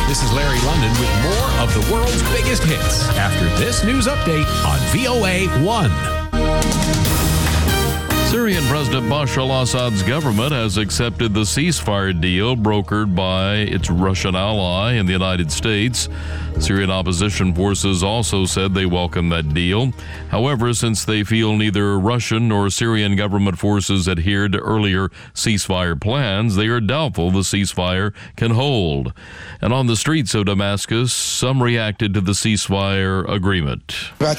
This is Larry London with more of the world's biggest hits after this news update on VOA 1. Syrian President Bashar al-Assad's government has accepted the ceasefire deal brokered by its Russian ally in the United States. Syrian opposition forces also said they welcome that deal. However, since they feel neither Russian nor Syrian government forces adhered to earlier ceasefire plans, they are doubtful the ceasefire can hold. And on the streets of Damascus, some reacted to the ceasefire agreement.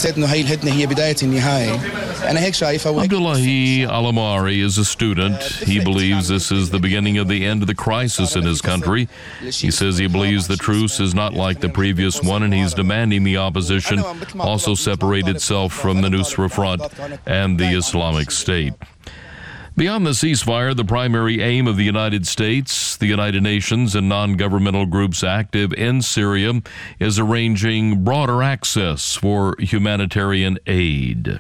Abdullahi Al-Amari is a student. He believes this is the beginning of the end of the crisis in his country. He says he believes the truce is not like the previous one, and he's demanding the opposition also separate itself from the Nusra Front and the Islamic State. Beyond the ceasefire, the primary aim of the United States, the United Nations, and non-governmental groups active in Syria is arranging broader access for humanitarian aid.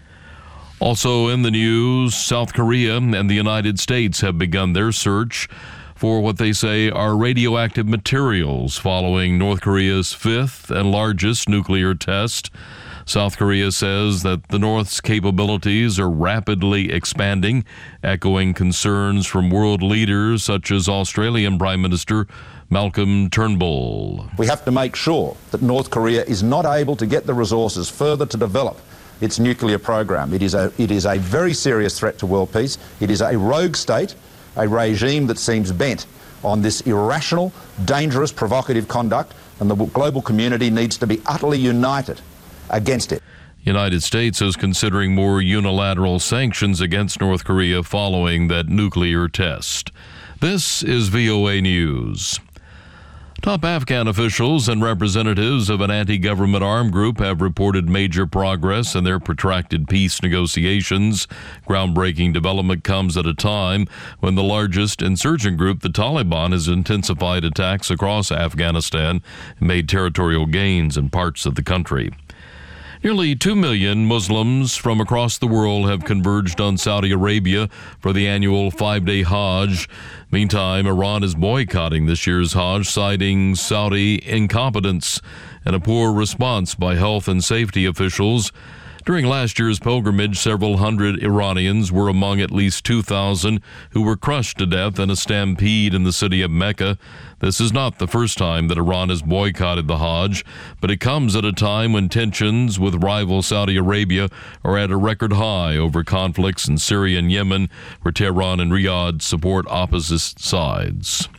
Also in the news, South Korea and the United States have begun their search for what they say are radioactive materials following North Korea's fifth and largest nuclear test. South Korea says that the North's capabilities are rapidly expanding, echoing concerns from world leaders such as Australian Prime Minister Malcolm Turnbull. We have to make sure that North Korea is not able to get the resources further to develop its nuclear program. It is a very serious threat to world peace. It is a rogue state, a regime that seems bent on this irrational, dangerous, provocative conduct, and the global community needs to be utterly united against it. United States is considering more unilateral sanctions against North Korea following that nuclear test. This is VOA News. Top Afghan officials and representatives of an anti-government armed group have reported major progress in their protracted peace negotiations. Groundbreaking development comes at a time when the largest insurgent group, the Taliban, has intensified attacks across Afghanistan and made territorial gains in parts of the country. Nearly 2 million Muslims from across the world have converged on Saudi Arabia for the annual 5-day Hajj. Meantime, Iran is boycotting this year's Hajj, citing Saudi incompetence and a poor response by health and safety officials. During last year's pilgrimage, several hundred Iranians were among at least 2,000 who were crushed to death in a stampede in the city of Mecca. This is not the first time that Iran has boycotted the Hajj, but it comes at a time when tensions with rival Saudi Arabia are at a record high over conflicts in Syria and Yemen, where Tehran and Riyadh support opposite sides.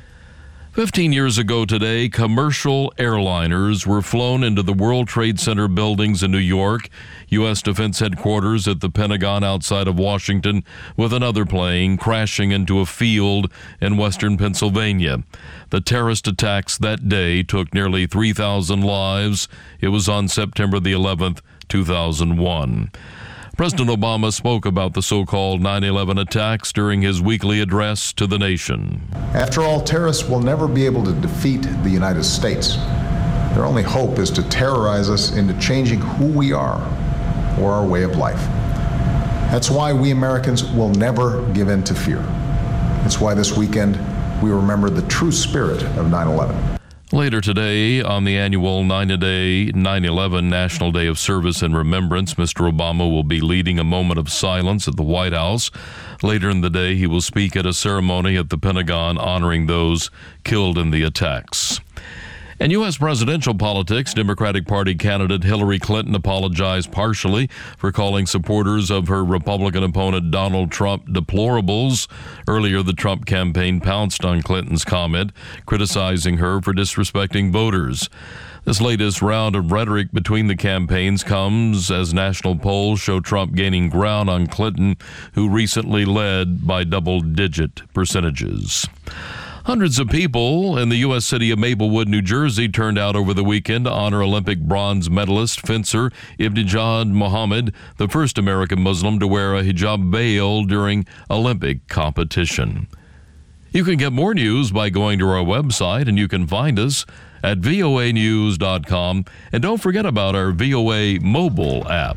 15 years ago today, commercial airliners were flown into the World Trade Center buildings in New York, U.S. Defense Headquarters at the Pentagon outside of Washington, with another plane crashing into a field in western Pennsylvania. The terrorist attacks that day took nearly 3,000 lives. It was on September the 11th, 2001. President Obama spoke about the so-called 9/11 attacks during his weekly address to the nation. After all, terrorists will never be able to defeat the United States. Their only hope is to terrorize us into changing who we are or our way of life. That's why we Americans will never give in to fear. That's why this weekend we remember the true spirit of 9/11. Later today, on the annual 9/11 National Day of Service and Remembrance, Mr. Obama will be leading a moment of silence at the White House. Later in the day, he will speak at a ceremony at the Pentagon honoring those killed in the attacks. In U.S. presidential politics, Democratic Party candidate Hillary Clinton apologized partially for calling supporters of her Republican opponent Donald Trump deplorables. Earlier, the Trump campaign pounced on Clinton's comment, criticizing her for disrespecting voters. This latest round of rhetoric between the campaigns comes as national polls show Trump gaining ground on Clinton, who recently led by double-digit percentages. Hundreds of people in the U.S. city of Maplewood, New Jersey, turned out over the weekend to honor Olympic bronze medalist fencer Ibtihaj Muhammad, the first American Muslim to wear a hijab veil during Olympic competition. You can get more news by going to our website, and you can find us at voanews.com. And don't forget about our VOA mobile app.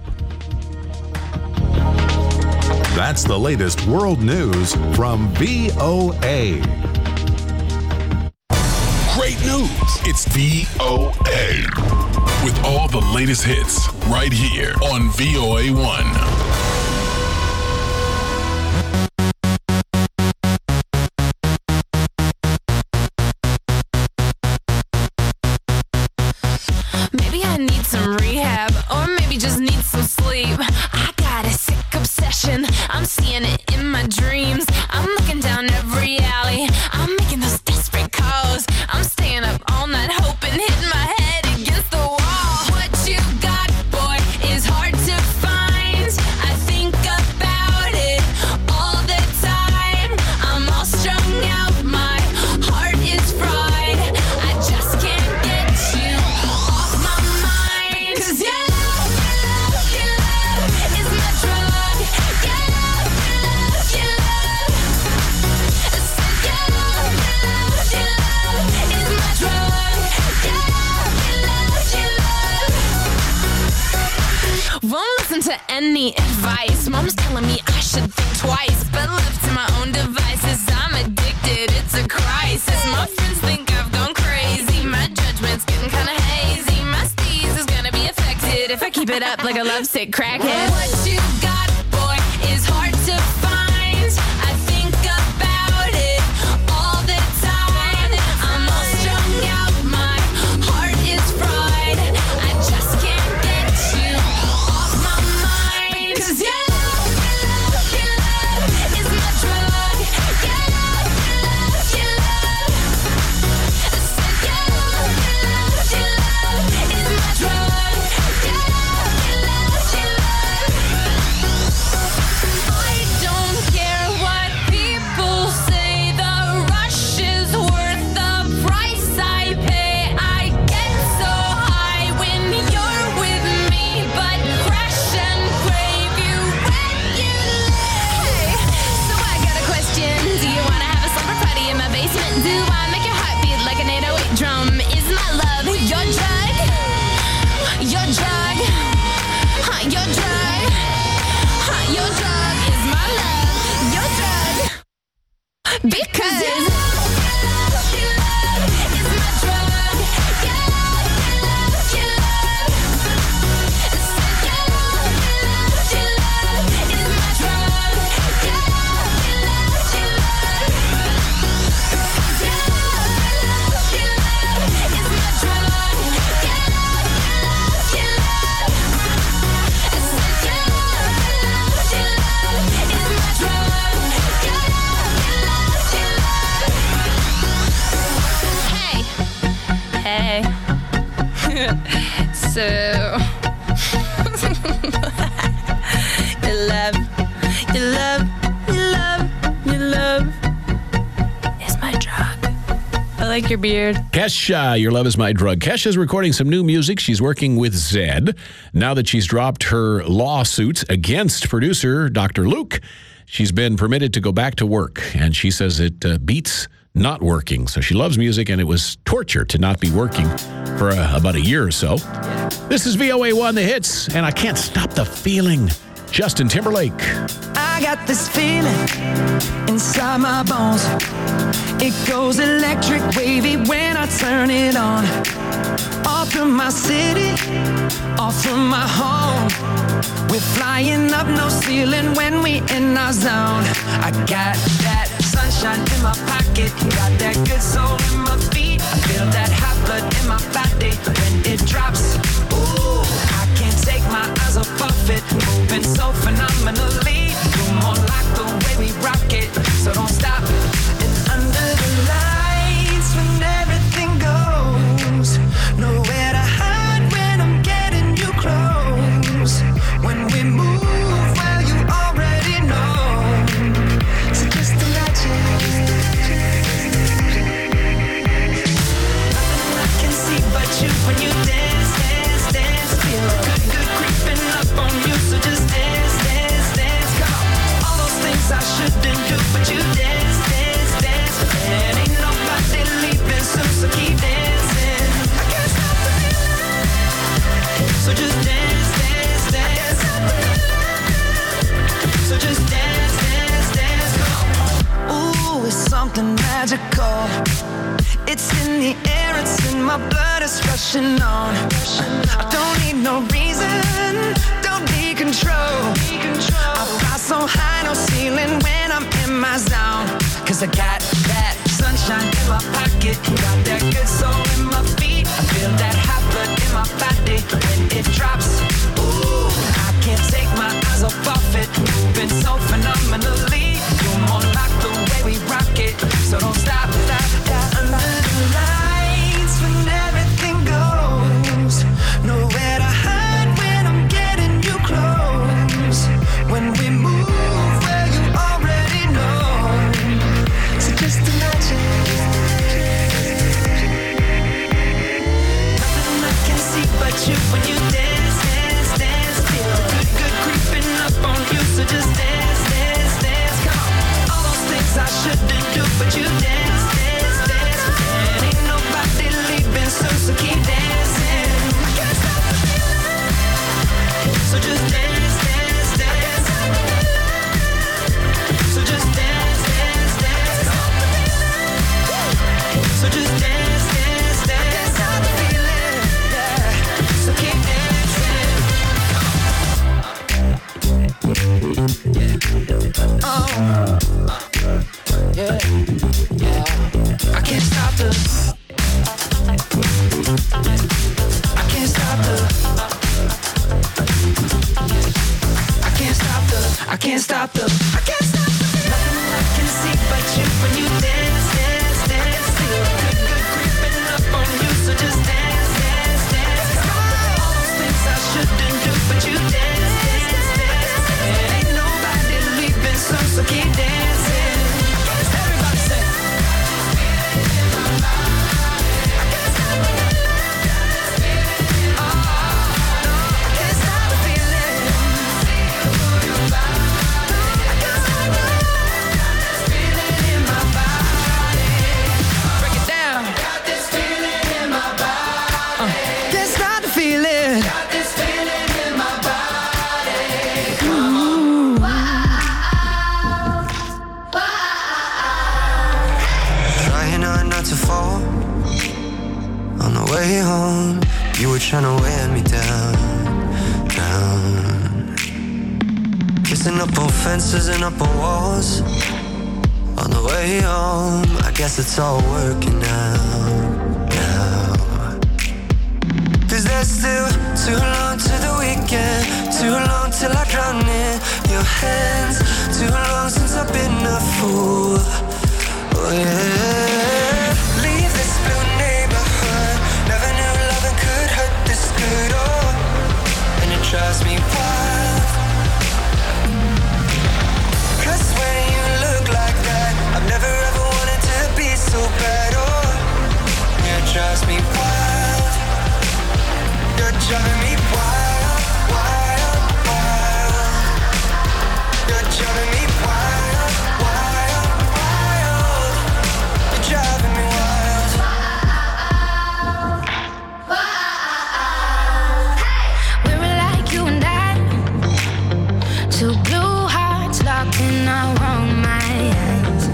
That's the latest world news from VOA. Great news. news. It's VOA. With all the latest hits right here on VOA1. Maybe I need some rehab, or maybe just need some sleep. I got a sick obsession, I'm seeing it in my dreams. I'm looking down every alley, I'm making those desperate calls. I'm staying up all night hoping, hitting my head against the wall. What you got, boy, is hard to find. I think about it all the time. I'm all strung out, my heart is fried. I just can't get you off my mind. 'Cause your love is my drug. Your love is my drug. Won't listen to any advice. Mom's telling me I should think twice, but left to my own devices, I'm addicted. It's a crisis. My friends think I've gone crazy. My judgment's getting kind of hazy. My steez is gonna be affected if I keep it up like a lovesick crackhead. What you got, boy, is hard to find. I think about it all the time. I'm all strung out, my heart is fried. I just can't get you off my mind. 'Cause your love is my drug. Your love is my drug. I don't care what people say. The rush is worth the price I pay. I get so high when you're with me, but crash and crave you when you lay. So I got a question. Do you wanna have a slumber party in my basement? Do I make your heart beat like an 808 drum? Is my love your drug? Your drug? Your drug? Your drug is my love. Your drug. Because your love is my drug. Your love is my drug. Hey. So your love is my drug. I like your beard. Kesha, Your Love Is My Drug. Kesha's recording some new music. She's working with Zedd. Now that she's dropped her lawsuits against producer Dr. Luke, she's been permitted to go back to work. And she says it beats not working. So she loves music, and it was torture to not be working for about a year or so. This is VOA1 The Hits, and I can't stop the feeling. Justin Timberlake. I got this feeling inside my bones. It goes electric wavy when I turn it on. Off from my city, off from my home. We're flying up, no ceiling when we in our zone. I got that sunshine in my pocket, got that good soul in my feet. I feel that hot blood in my body when it drops. Ooh, I can't take my eyes off it, moving so phenomenally. You're more like the way we rock it, so don't stop. And under the lights, when everything goes, nowhere to hide when I'm getting you close. When we move, well, you already know. So just imagine. Nothing I can see but you when you dance, dance, dance. Feel good creeping up on you. So just dance, dance, dance. Come on. All those things I shouldn't do, but you dance, dance, dance. And ain't nobody leaving soon, so keep dancing. I can't stop the feeling. So just dance, dance, dance. So just dance, dance, dance. Come on. Ooh, it's something magical. It's in the air currents in my blood is rushing on. I don't need no reason, don't need control. I fly so high, no ceiling when I'm in my zone. Cause I got that sunshine in my pocket, got that good soul in my feet. I feel that hot blood in my body when it drops. Ooh, I can't take my eyes off of it, moving so phenomenally. You're more like the way we rock it, so don't stop, stop, stop. Under the lights when everything goes, nowhere to hide when I'm getting you close. When we move where you already know, so just imagine. Nothing I can see but you when you dance, dance, dance. Feel good, good creeping up on you, so just dance, dance, dance. Come on, all those things I shouldn't do, but you dance, dance, dance. And ain't nobody leaving soon, so keep dancing. I can't stop the feeling, so just dance, dance, dance. So just dance, dance, dance. So just dance, dance, dance. Stop the feeling, yeah. So keep dancing. Oh, yeah, yeah. I can't stop the. I can't stop the. I can't stop the. I can't stop the. I can't stop the. Nothing I can see but you when you dance, dance, dance. Feel good, good creeping up on you, so just dance, dance, dance. All those things I shouldn't do, but you dance, dance, dance. And ain't nobody leaving soon, so keep dancing. Everybody say. I can't stop the feeling. Oh, no, I can't stop the feeling. I can't stop the feeling in my body. Break it down. Got this feeling in my body. Can't stop the feeling. Got this feeling in my body. Come on. Trying not to fall. On the way home, you were trying to wear me down, down. Kissing up on fences and up on walls. On the way home, I guess it's all working out now. Cause there's still too long to the weekend, too long till I drown in your hands, too long since I've been a fool. Oh yeah. Leave this blue neighborhood, never knew loving could hurt this good. Oh, and it drives me wild. Cause when you look like that, I've never ever wanted to be so bad. Oh, yeah, it drives me wild. You're driving me wild, wild, wild. You're driving me wild, wild, wild. You're driving me wild. We were like you and I, two blue hearts locked in our own minds.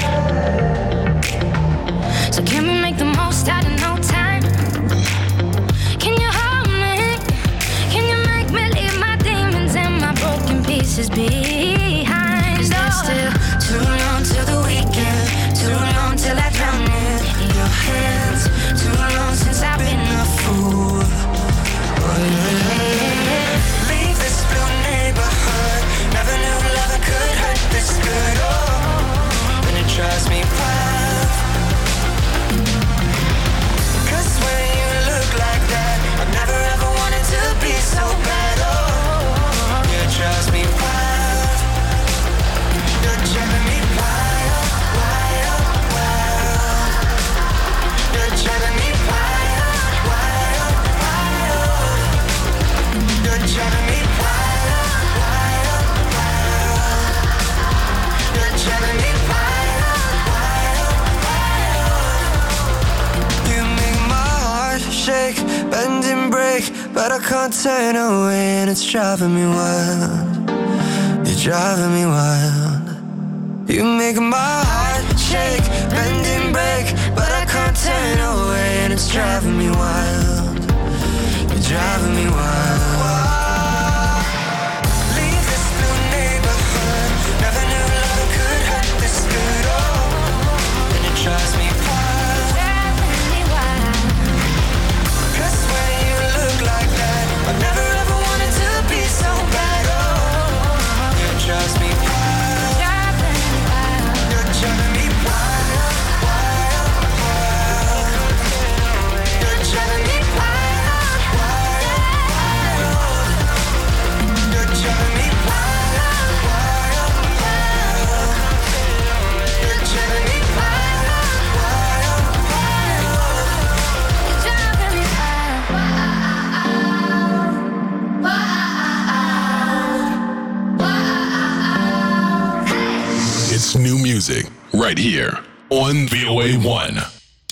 So can we make the most out of no time? Can you hold me? Can you make me leave my demons and my broken pieces behind? 'Cause there's still too long till the weekend, too long till I drown in your hands, too long since I've been a fool. Oh, yeah. Leave this blue neighborhood, never knew loving could hurt this good. Oh, and it drives me wild. Cause when you look like that, I've never ever wanted to be so bad. Oh, yeah, it drives me wild. You're driving me wild, wild, wild. You're driving me wild, wild, wild. You're driving me wild, wild, wild. You're driving me wild, wild, wild. You make my heart shake, bend and break, but I can't turn away, and it's driving me wild. You're driving me wild. You make my heart shake, bend and break, but I can't turn away, and it's right here on VOA1.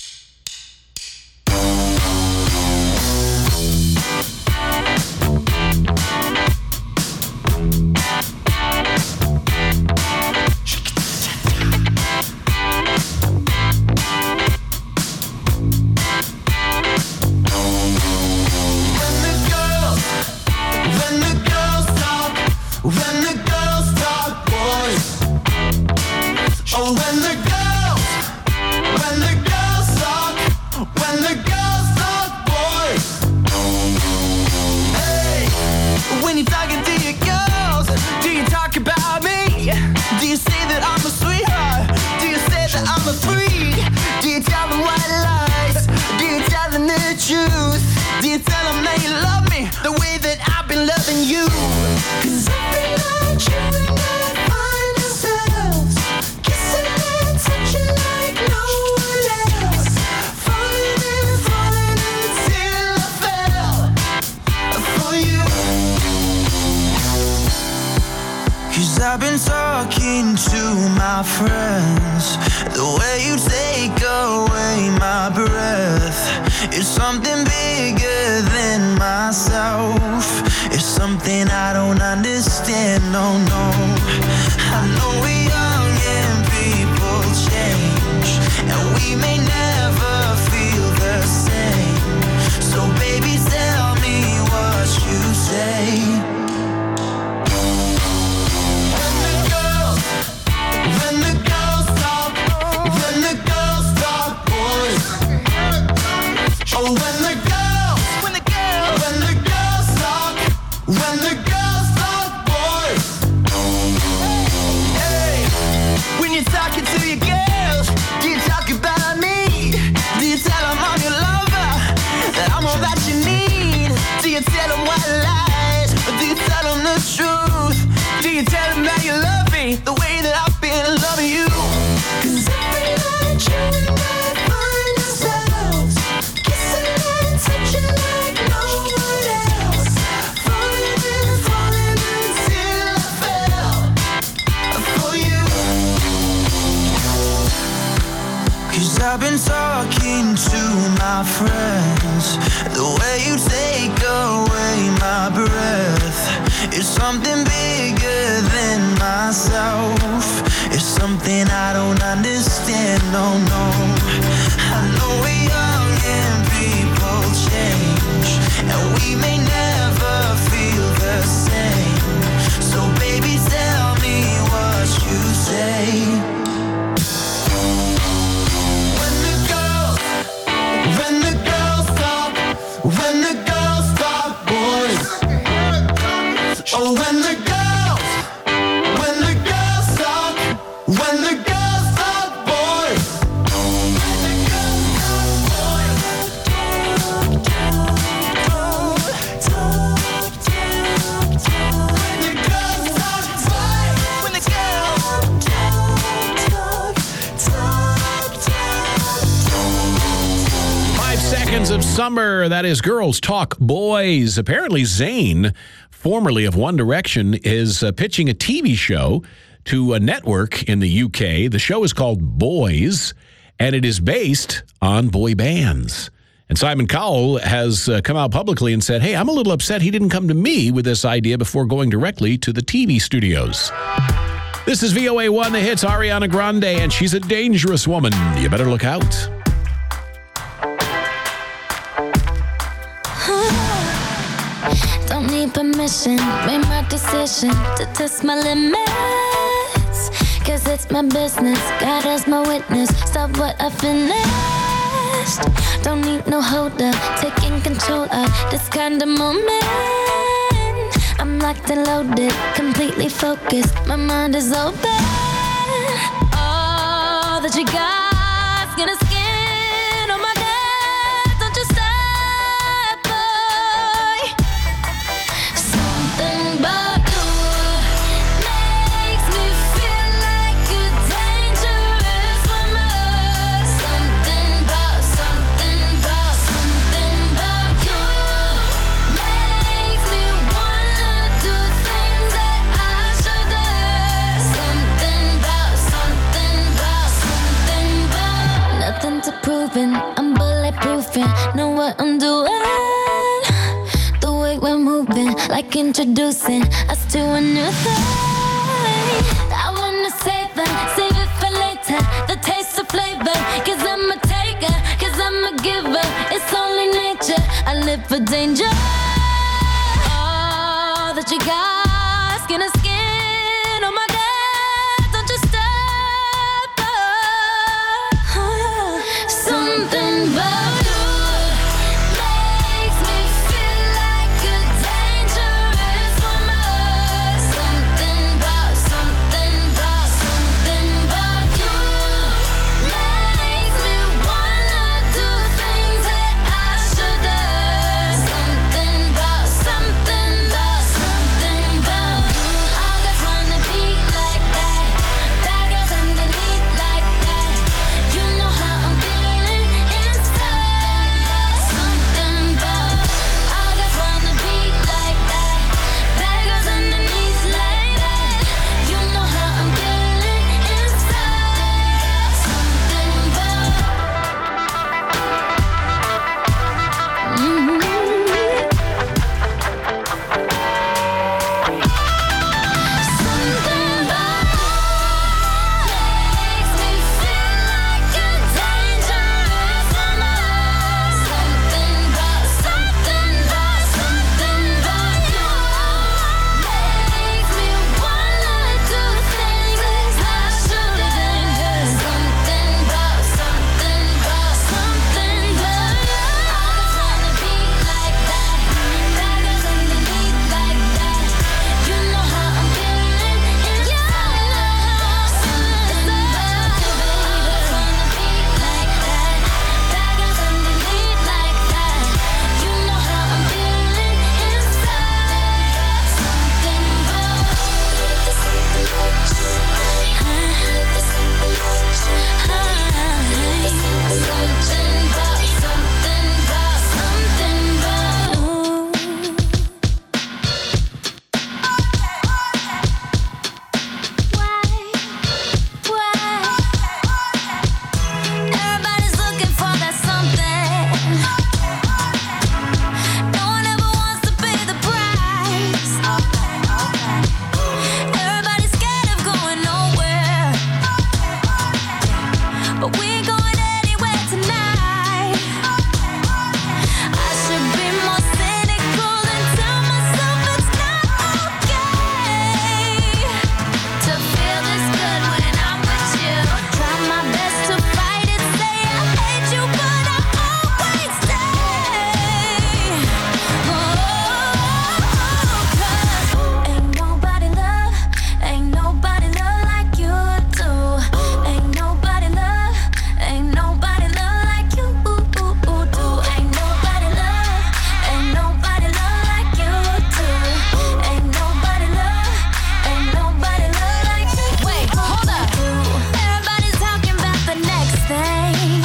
I've been talking to my friends. The way you take away my breath is something bigger than myself. It's something I don't understand, no, no. I know we're young and people change, and we may never feel the same. So baby, tell me what you say. The way that I've been loving you. 'Cause every night you and I find ourselves kissing and touching like no one else. Falling until I fell for you. 'Cause I've been talking to my friends. The way you take away my breath is something bigger than myself. It's something I don't understand, no, no. I know we're young and people change, and we may never feel the same. So baby, tell me what you say. Oh, when the girls talk, when the girls talk, boys. When the girls talk, 5 seconds of summer. That is Girls Talk Boys. Apparently, Zayn, formerly of One Direction, is pitching a TV show to a network in the UK. The show is called Boys, and it is based on boy bands. And Simon Cowell has come out publicly and said, hey, I'm a little upset he didn't come to me with this idea before going directly to the TV studios. This is VOA1, the hits, Ariana Grande, and she's a dangerous woman. You better look out. Don't need permission, made my decision to test my limits. Cause it's my business, God as my witness. Stop what I finished. Don't need no holder, taking control of this kind of moment. I'm locked and loaded, completely focused, my mind is open. All that you got's gonna skin on my gut. Don't you stop, boy. Something about you makes me feel like a dangerous woman. Something about you makes me wanna do things that I shouldn't. Something about what I'm doing. The way we're moving, like introducing us to a new thing. I wanna save it for later. The taste of flavor, cause I'm a taker, cause I'm a giver. It's only nature, I live for danger. All that you got, skin to skin, oh my God, don't you stop. Something about you makes me feel like a dangerous woman. Something about you makes me wanna do things that I shouldn't. Something about all guys wanna be like that. Bad girls underneath like that. You know how I'm feeling inside. Something about all guys wanna be like that. Bad girls underneath like that. You know how I'm feeling inside. Something about Something about makes me feel like a dangerous woman. Something about you makes me wanna do things that I shouldn't. Something about you. All guys wanna be like that. Bad girls underneath like that. You know how I'm feeling inside. Something about you, baby. Wanna be like that. Bad girls underneath like that. You know how I'm feeling inside. Something about Everybody's looking for that something. No one ever wants to pay the price. Everybody's scared of going nowhere, but we ain't going anywhere tonight. I should be more cynical and tell myself it's not okay to feel this good when I'm with you. Try my best to fight it, say I hate you, but I always stay. Cause ain't nobody love like you do. Ain't nobody love like you do. Ain't nobody love like you do. Ain't nobody love like you. Wait, hold up. Everybody's talking about the next thing.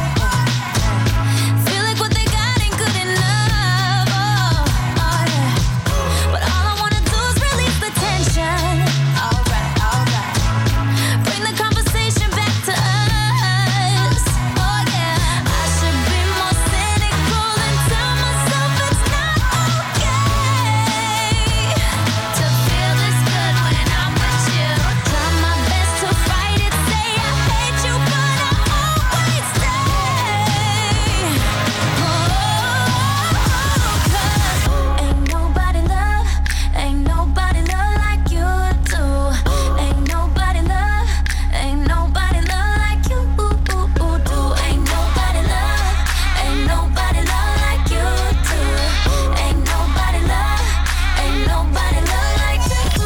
Feel like what they got ain't good enough. Oh yeah. But all I wanna do is release the tension. Alright. Bring the conversation back to us. Oh yeah. I should be more cynical and tell myself it's not okay to feel this good when I'm with you. Try my best to fight it, say I hate you, but I always stay. Cause ain't nobody love like you do. Ain't nobody love like you do. Ain't nobody love like you do. Ain't nobody love like you do.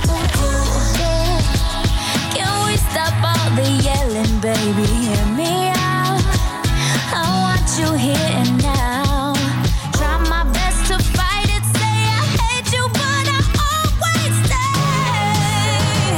Can we stop all the yelling, baby? Hear me out. I want you here and now. Try my best to fight it, say I hate you, but I always stay.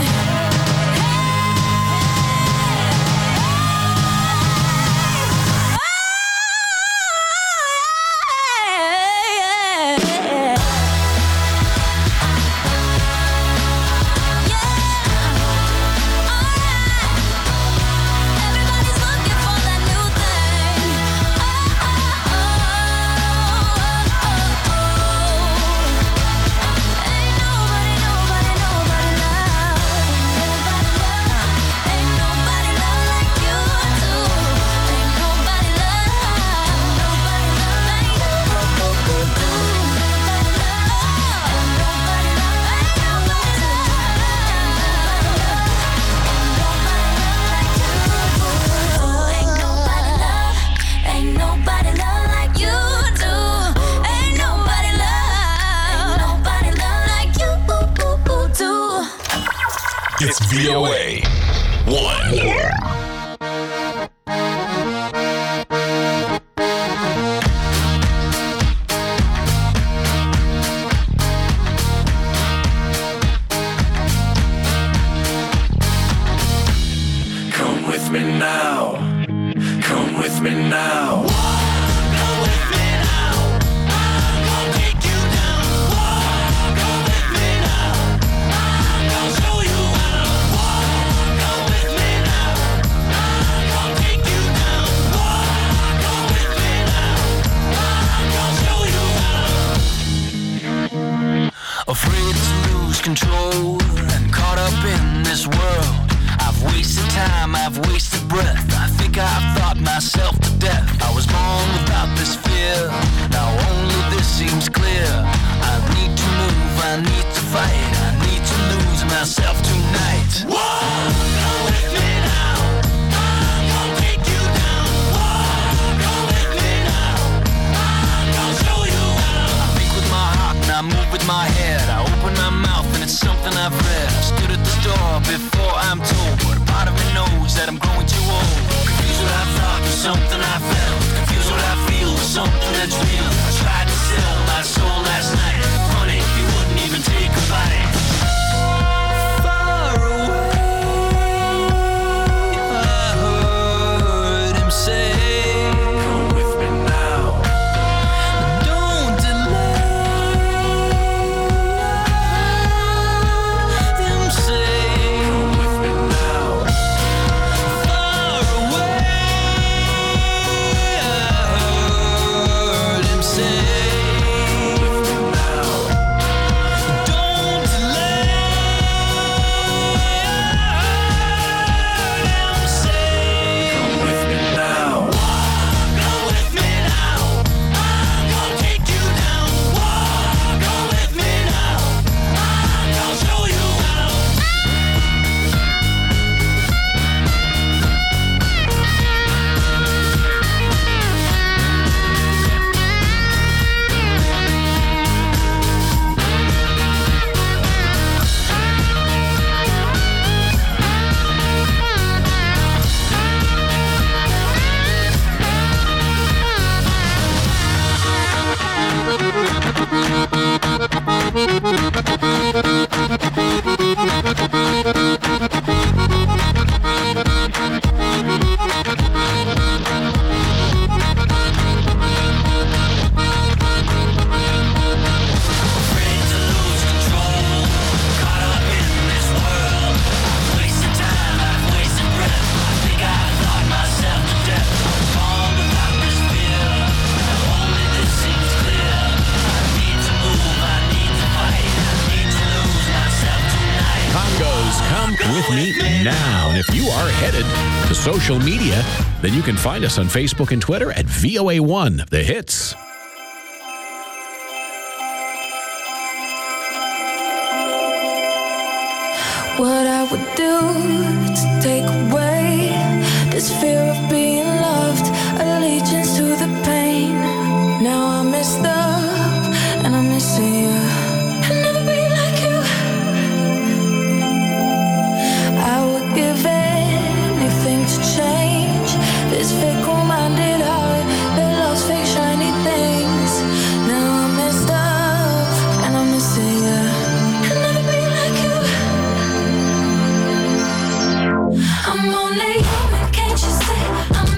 Everybody's looking for that new thing. It's VOA 1. Come with me now. Come with me now. Come with me now. I'm gonna take you down. Come with me now. I'm gonna show you how. Come with me now. I'm gonna take you down. Come with me now. I'm gonna show you how. Afraid to lose control and caught up in this world. I've wasted time, I've wasted breath. I think I've thought myself to death. I was born without this fear. Now only this seems clear. I need to move, I need to fight. I need to lose myself tonight. Come with me now. I'm gonna take you down. Come with me now. I'm gonna show you how. I think with my heart and I move with my head. I open my mouth and it's something I've read. I stood at the door before I'm told, but a part of me knows that I'm growing too old. Confused what I thought was something I felt. Confused what I feel was something that's real. I tried to sell my soul last night. Funny, you wouldn't even take a bite. Far away, I heard him say, come with me now. Don't delay. Them say, come with me now. Far away, I heard him say, come with me now. Don't delay. Them say, come with me now. Come with me now. I'm gonna take you down. Come with me now. I'm gonna show you how. Afraid to lose control, caught up in this world. I've wasted time, I've wasted breath. I think I thought myself to death. I was born without this fear. Now only this seems clear. I need to move, I need to fight. I need to lose myself tonight. Congos, come with me now. And if you are headed to social media, then you can find us on Facebook and Twitter at VOA1 The Hits. What I would do to take away this fear of being loved, allegiance to the pain. Now I'm messed up and I'm missing you. I'll never be like you. I would give anything to change this fickle-minded heart that loves fake shiny things. Now I'm messed up and I'm missing you. I'll never be like you. I'm only human, can't you see? I'm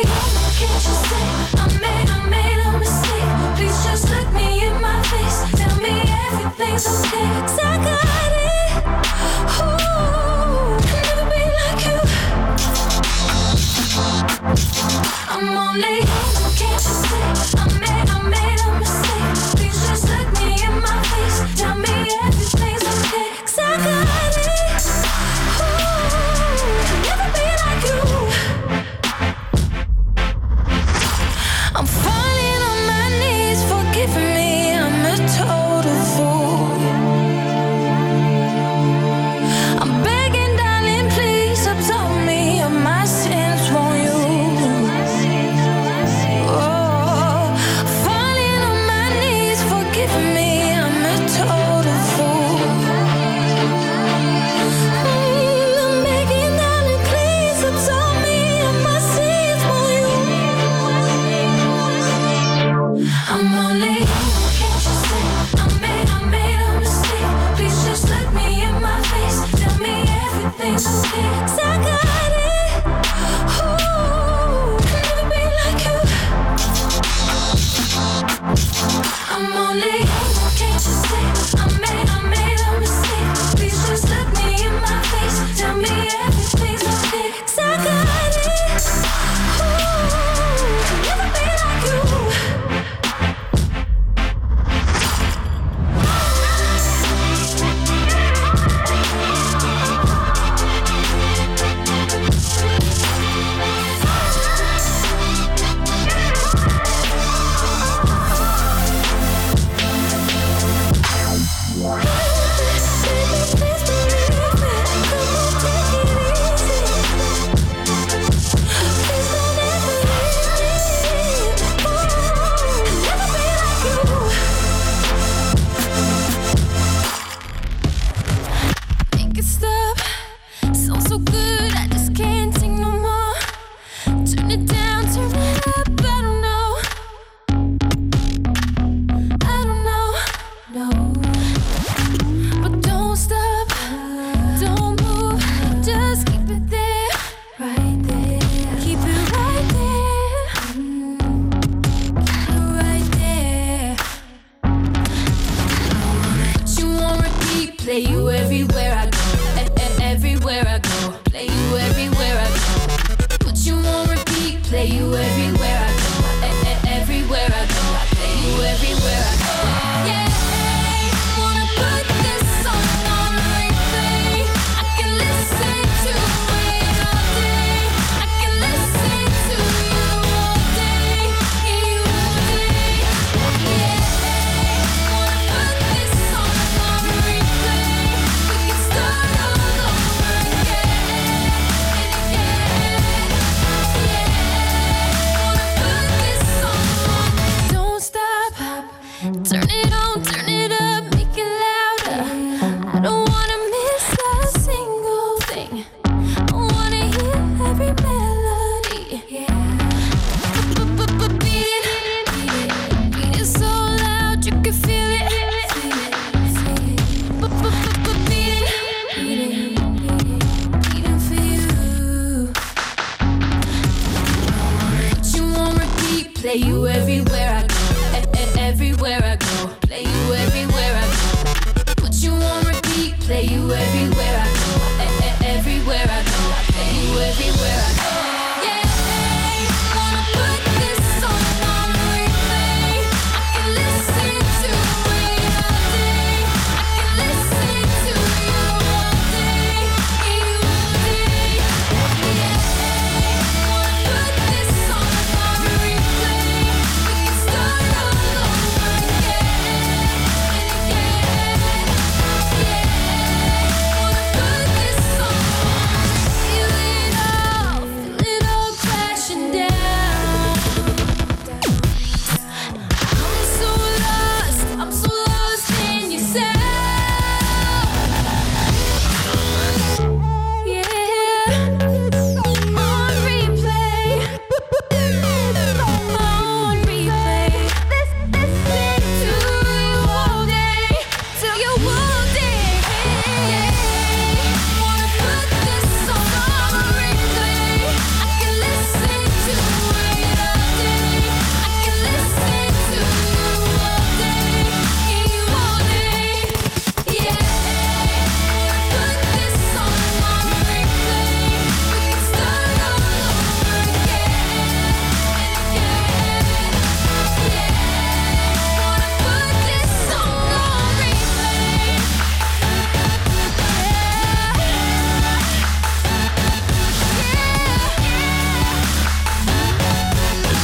Start all over again.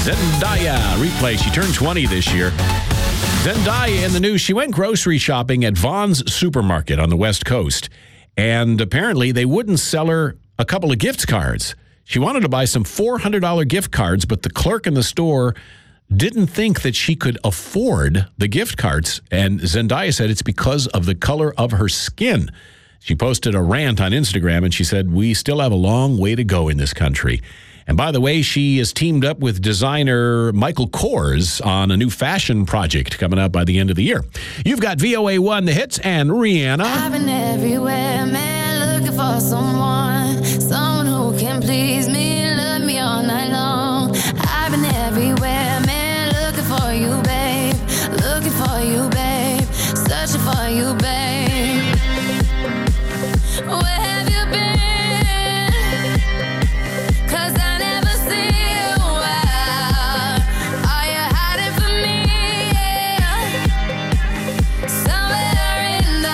Zendaya replay. She turned 20 this year. Zendaya in the news. She went grocery shopping at Vaughn's Supermarket on the West Coast, and apparently they wouldn't sell her a couple of gift cards. She wanted to buy some $400 gift cards, but the clerk in the store didn't think that she could afford the gift cards, and Zendaya said it's because of the color of her skin. She posted a rant on Instagram, and she said, "We still have a long way to go in this country." And by the way, she is teamed up with designer Michael Kors on a new fashion project coming up by the end of the year. You've got VOA1, The Hits, and Rihanna. I've been everywhere, man, looking for someone who can please me, love me all night long. I've been everywhere, man, looking for you, babe, searching for you, babe. Where have you been? 'Cause I never see you out. Are you hiding from me? Somewhere in the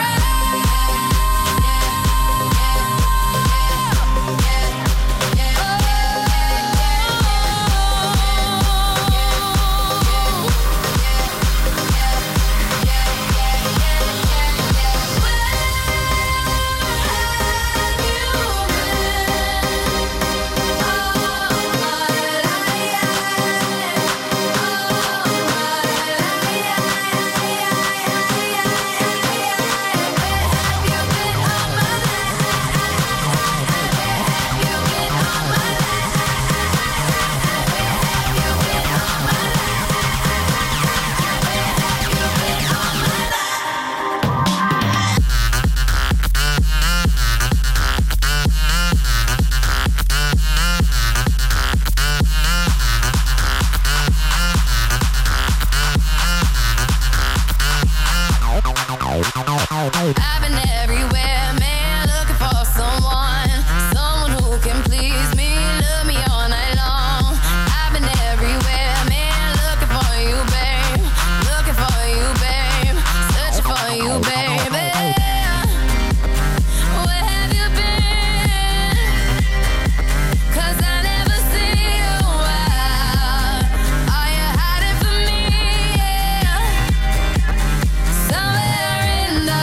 I've been everywhere, man, looking for someone who can please me, love me all night long. I've been everywhere, man, looking for you, babe, searching for you, baby. Where have you been? 'Cause I never see you out. Are you hiding from me? Somewhere in the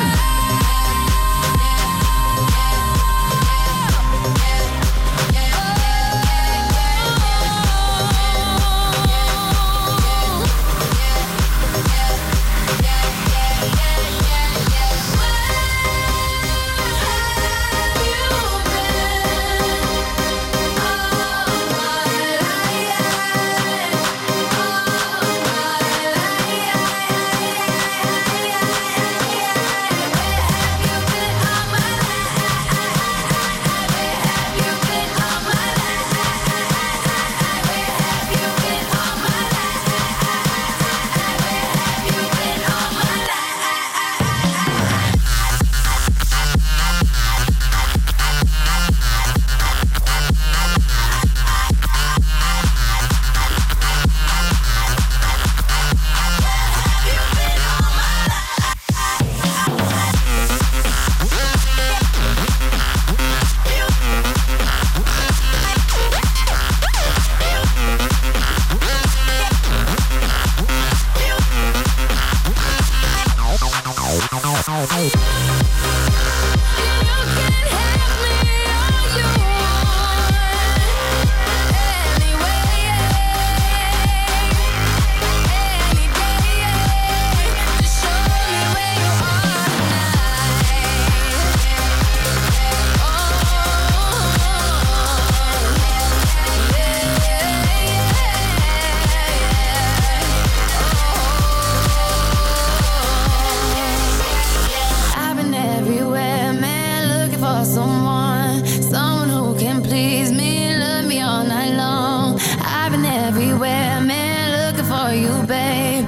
someone who can please me, love me all night long. I've been everywhere, man, looking for you, babe,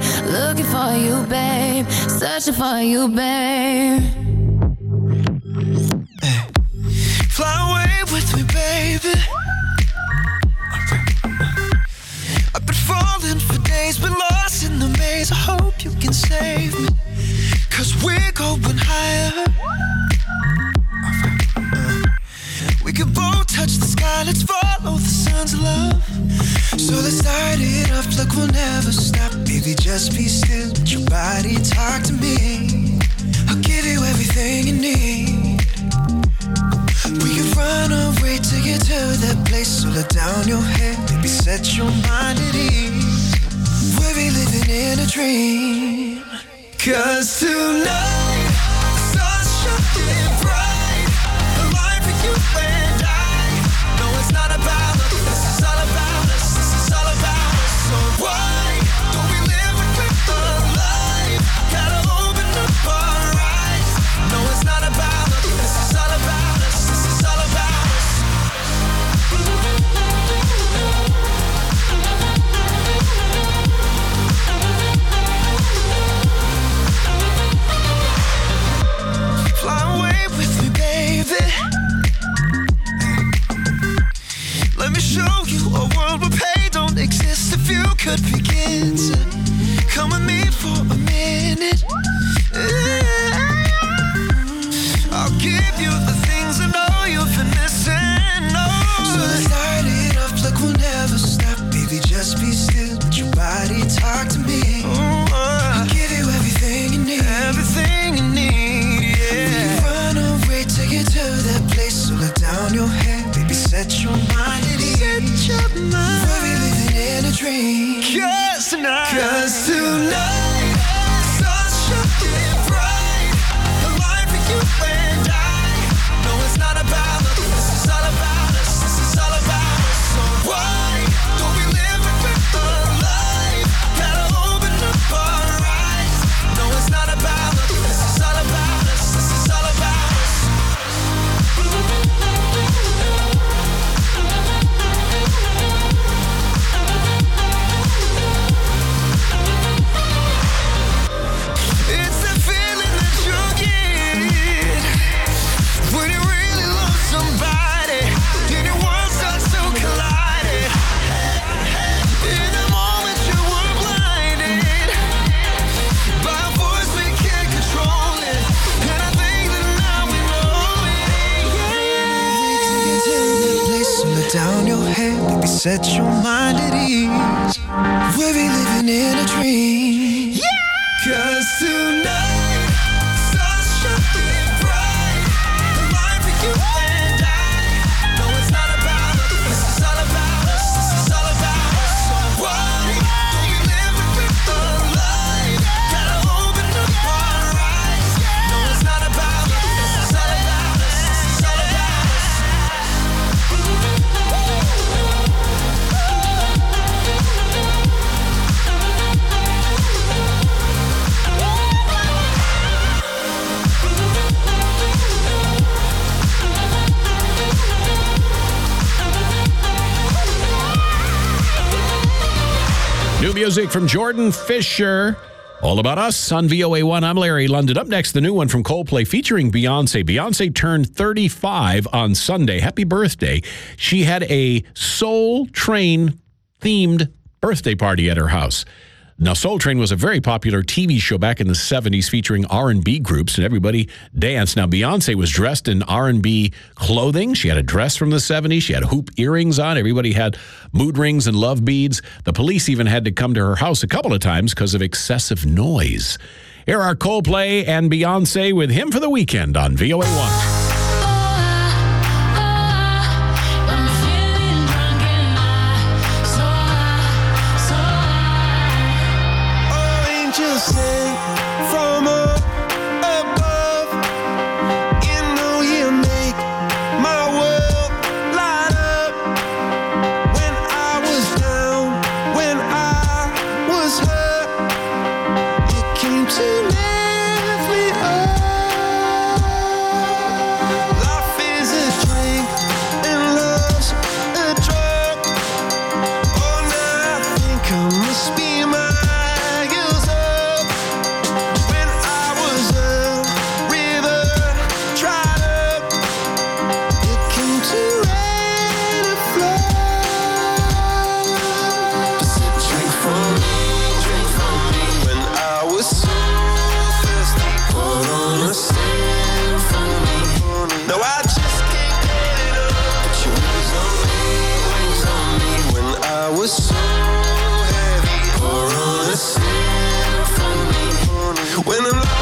searching for you, babe. Fly away with me, baby. I've been falling for days, been lost in the maze. I hope you can save me, 'cause we're going higher. We can both touch the sky, let's follow the sun's love. So let's start it off like we'll never stop. Baby, just be still, let your body talk to me. I'll give you everything you need. We can run away to get to that place. So let down your head, baby, set your mind at ease. We'll be living in a dream. 'Cause tonight, the sun's shining bright. The light for you and I. No, it's not about us, this is all about us. This is all about us. So why don't we live a quicker life? Gotta open up our eyes. No, it's not about us, this is all about us. This is all about us. Fly away with me, baby. Let me show you a world where pain don't exist. If you could begin to come with me for a minute, I'll give you the things I know you've been missing. So let's start it off like we'll never stop. Baby, just be still, let your body talk to me. I'll give you everything you need. Everything you need, yeah. We run away to get to that place. So let down your head, baby, set your mind at ease. Set your mind. We'll be living in a dream. 'Cause tonight, the sun's shining bright. The light for you and I. No, it's not about us. This is all about us. This is all about us. So why don't we live a quicker life? Gotta open up our eyes. No, it's not about us. This is all about us. This is all about us. It's the feeling that you get when you really love somebody and your worlds start to collide. In the moment you were blinded by a voice we can't control it, and I think that now we know it. So let down your head, baby, set your mind at ease. We'll be living in a dream. 'Cause tonight, the sun's shining bright. The light for you and I. No, it's not about us. This is all about us. This is all about us. So why don't we live a quicker life? Gotta open up our eyes. No, it's not about us. This is all about us. This is all about us. New music from Jordan Fisher. All About Us on VOA1. I'm Larry London. Up next, the new one from Coldplay featuring Beyonce. Beyonce turned 35 on Sunday. Happy birthday. She had a Soul Train themed birthday party at her house. Now, Soul Train was a very popular TV show back in the 70s featuring R&B groups, and everybody danced. Now, Beyonce was dressed in R&B clothing. She had a dress from the 70s. She had hoop earrings on. Everybody had mood rings and love beads. The police even had to come to her house a couple of times because of excessive noise. Here are Coldplay and Beyonce with Him for the Weekend on VOA1. Sing from up above. You know you make my world light up. When I was down, when I was hurt, you came to lift me up. Life is a drink and love's a drug. Oh, now I think I must be my was so heavy, or on a symphony. When I'm low,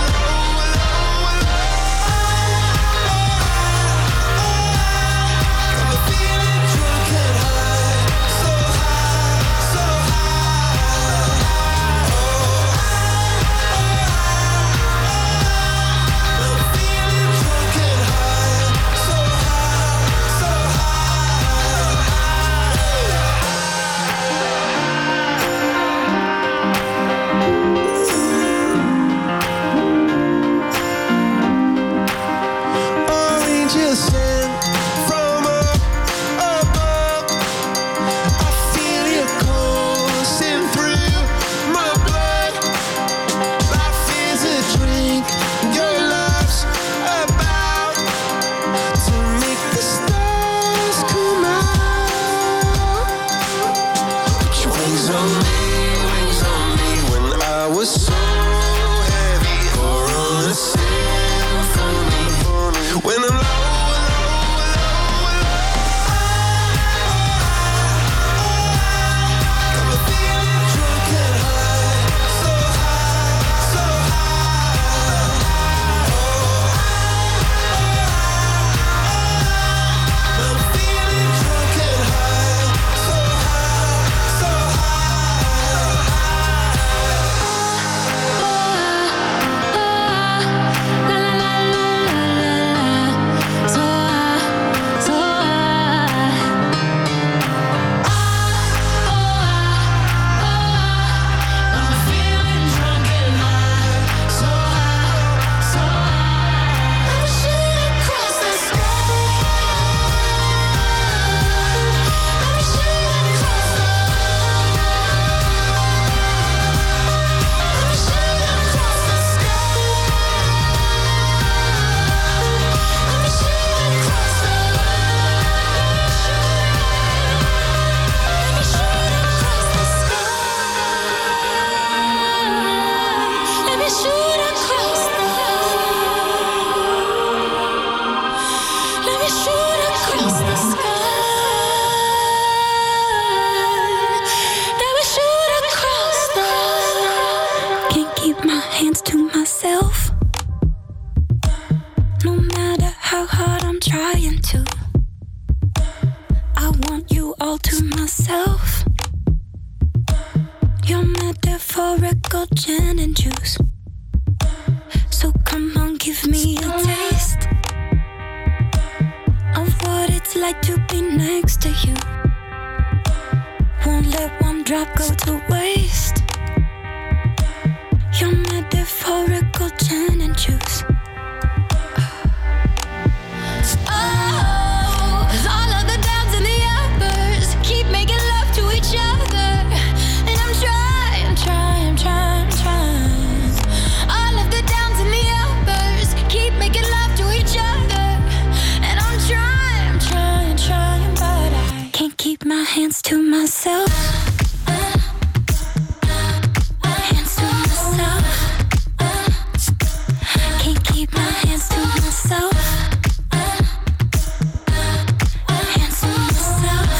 got me feeling drunk and high, so high, so high. I'm feeling drunk and high, so high, so angels sent from up above. I feel you coursing through my blood. Life is a drink, your love's about to make the stars come out. Put your wings on me when I was so heavy, or on a symphony. When I'm low, got me feeling drunk and high, so high, so high. I'm feeling drunk and high, so high, so I'm feeling drunk and high, so high, so high. I'm shooting across the sky. I'm shooting across the I'm shooting across the sky. I'm shooting across the let me shoot across the let me shoot across the sky. Let me shoot across the can't keep my hands to myself. No matter how hard I'm trying to, I want you all to myself. Your metaphorical gin and juice. So come on, give me a taste of what it's like to be next to you. Won't let one drop go to waste. Your metaphorical gin and juice. Oh, 'cause all of the downs and the uppers keep making love to each other. And I'm trying. All of the downs and the uppers keep making love to each other. And I'm trying, but I can't keep my hands to myself. Hands to myself. Can't keep my hands to myself. Hands to myself.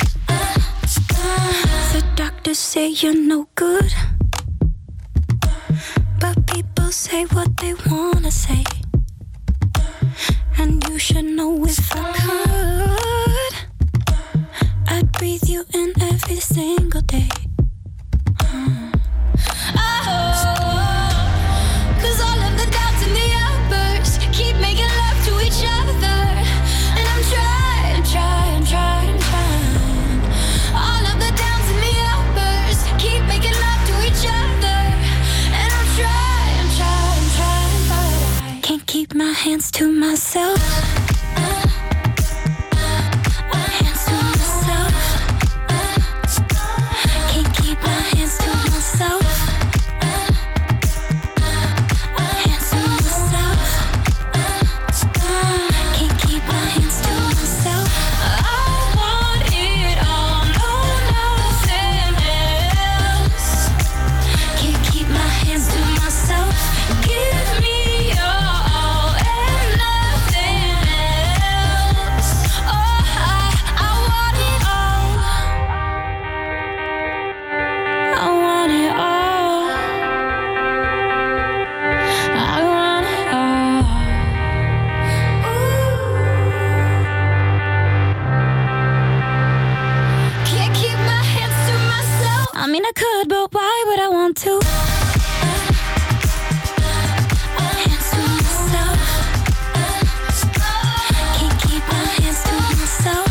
The doctors say you're no good, but people say what they wanna say. And you should know if I could, I'd breathe you in every single day. Oh, 'cause all of the doubts and the uppers keep making love to each other. And I'm trying. All of the downs and the uppers keep making love to each other. And I'm trying, but I can't keep my hands to myself. Hands to myself. Can't keep my hands to myself. Hands to myself. Can't keep my hands to myself. I want it all, no, nothing else. Can't keep my hands to myself. Give me your all and nothing I mean, I could, but why would I want to? Hands to myself. Can't keep my hands to myself.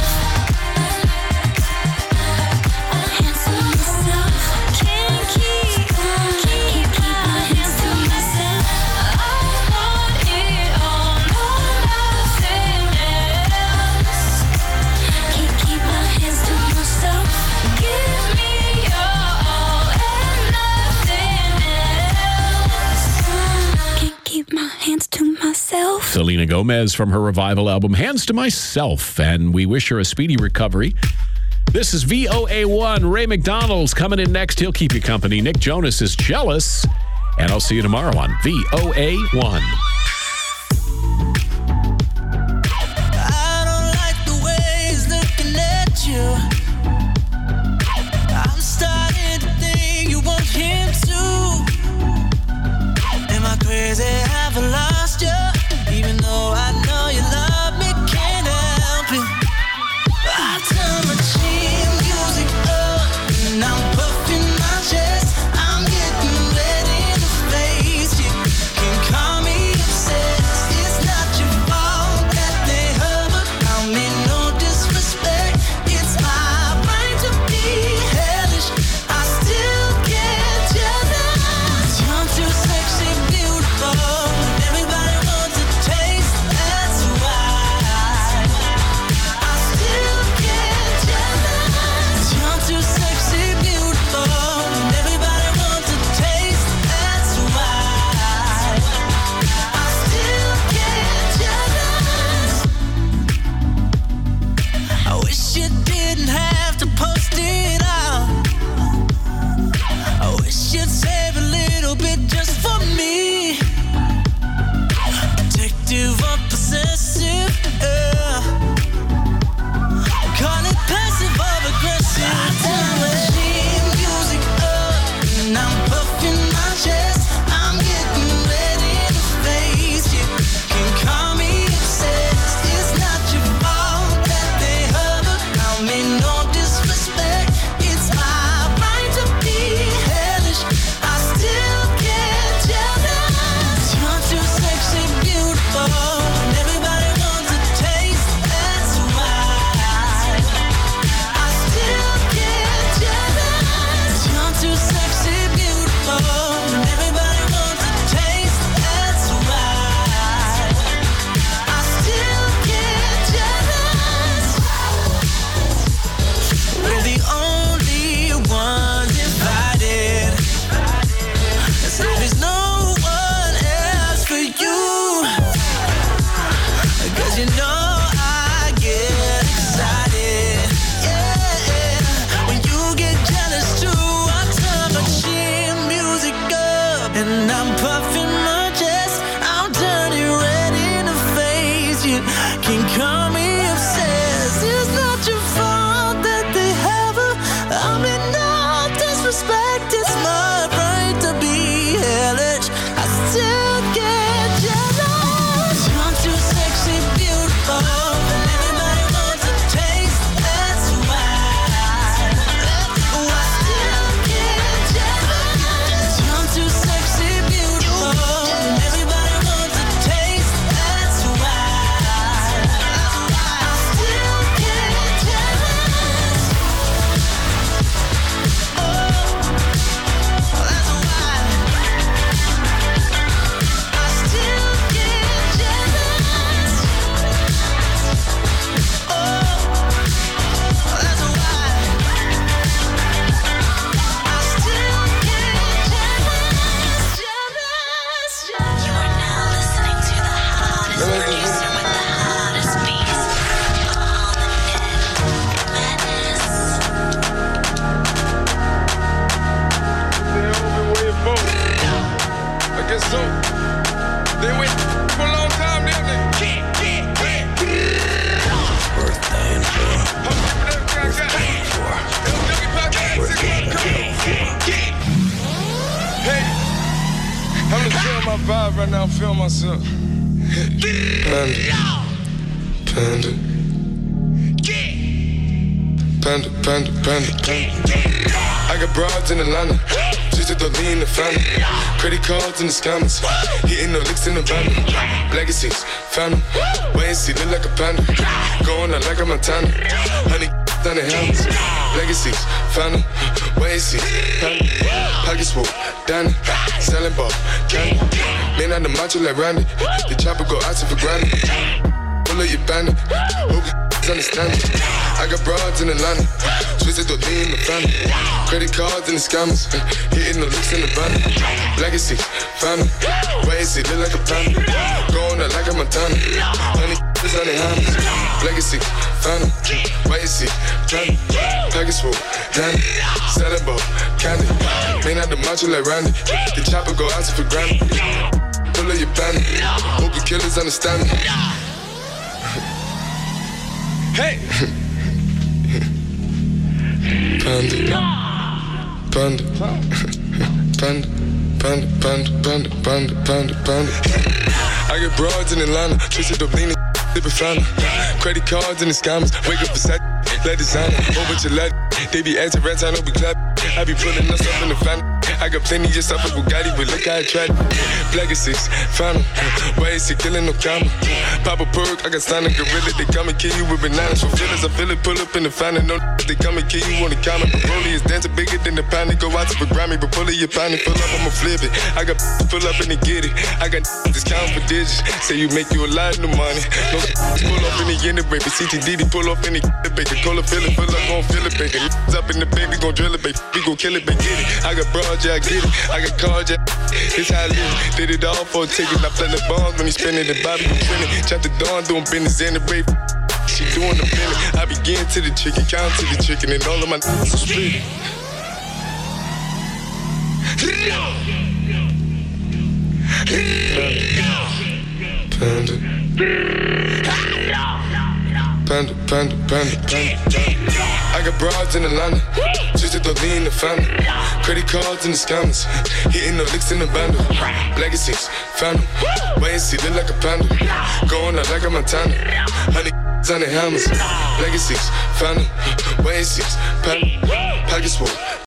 Hands to myself. Can't keep my hands to myself. I want it all, no nothing else. Can't keep my hands to myself. Give me your all and nothing else. Can't keep my hands to myself. Selena Gomez from her revival album, Hands to Myself, and we wish her a speedy recovery. This is VOA1. Ray McDonald's coming in next. He'll keep you company. Nick Jonas is Jealous, and I'll see you tomorrow on VOA1. I don't like the way he's looking at you. I'm starting to think you want him too. Am I crazy? Have I lost you? Even though I know you love me, can't help it. I turn my chin music up and I'm puffing my chest. I'm getting ready to face you. Can call me obsessed. It's not your fault that they hover around me. No disrespect. It's my right to be hellish. I still get jealous. You're too sexy, beautiful. Everybody wants a taste. That's why I still get jealous. You're too sexy, beautiful. Everybody wants a taste. That's why I still get jealous. I wish you didn't have to post it out. I wish you'd save a little bit just for me. Protective or possessive, yeah. Call it passive or aggressive. I turn my music up and I'm puffing my chest. I'm getting ready to face you. Can call me obsessed. It's not your fault that they hover around me. No disrespect. It's my right to be hellish. I still get jealous. You're too sexy, beautiful. Everybody wants a taste. That's why I still get jealous. You're too sexy, beautiful. Everybody wants a taste. That's why I still get jealous. We're the only ones divided. As if there's no one else for you. 'Cause you know I get excited. Yeah, when you get jealous too. I turn my chin music up and I'm puffing my chest. I'm turning ready to face you. Can call me obsessed. It's not your fault that they have her. I mean, no disrespect. It's my right to be hellish. I still get jealous. You're too sexy, beautiful. Everybody wants a taste. That's why I still get jealous. You're too sexy, beautiful. Everybody wants a taste. That's why I still get jealous. Oh, that's why I still get jealous. Oh, that's why I still get jealous. You are now listening to the hottest producer with the hottest beats on the net. I guess so. They wait for a long time, didn't they? Hey, I'm gonna feel my vibe right now, feel myself. Panda. Panda, panda, panda, panda. I got broads in Atlanta, just to the lean the family. Credit cards in the scammers, hitting the licks in the van. Legacies, family, wait and see, look like a panda. Going out like a Montana, honey, down the helmets. Legacies, family, wait and see, family. Pockets full, Danny, selling ball, candy. Man on the macho like Randy, the chopper go out for granted. Pull up your bandit, hope you understand it. I got broads in Atlanta, twisted to lean the family. Credit cards and the scammers, hitting the looks in the van. Legacy, family, wait and see, look like a panda. Going out like a Montana, honey, on the helmets. Legacy, family, wait and see, family. Package full, Danny, selling ball, candy. Man out the macho like Randy, the chopper go out for granted. Pull up your bandit, hope the killers understand me. Hey! Panda, panda, panda, panda, panda, panda, panda, panda, panda. I get broads in Atlanta, twisted up leaning, sipping fountain. Credit cards and the scammers, wake up beside, let designer, over to let. They be acting rats, I don't be clap. I be pulling us up in the family. I got plenty of stuff with Bugatti, but look how I tried. Legacies, family, why is he killing no comma? Pop a perk, I got signed a gorilla. They come and kill you with bananas for feelings. I feel it, pull up in the fountain. No, they come and kill you on the comment. Broly is dancing bigger than the pound. They go out to the Grammy, but pull it, your pound and pull up, I'ma flip it. I got pull up and they get it. I got discount for digits. Say you make you a lot of money. No, pull up in the end of baby. CTD, pull up in the baby. Call it, fill it, pull up, gon' fill it, baby. Up in the baby, gon' drill it, baby. We gon' kill it, baby, get it. I got broad, yeah, I get it. I got cards, yeah. It's how I live. Did it all for a ticket. I play the bonds when he spinning the Bobby, you spinning. Chop the dawn, doing business in the rape. She doing the billing. I begin to the chicken, count to the chicken, and all of my are split. Panda, panda, panda, panda. I got broads in Atlanta, just to lean the family. Credit cards and the scammers, hitting the licks in the bundle. Legacies, family, wait and see, look like a panda. Going out like a Montana, honey, on the helmets. Legacies, family, wait and see, panda. Pockets full,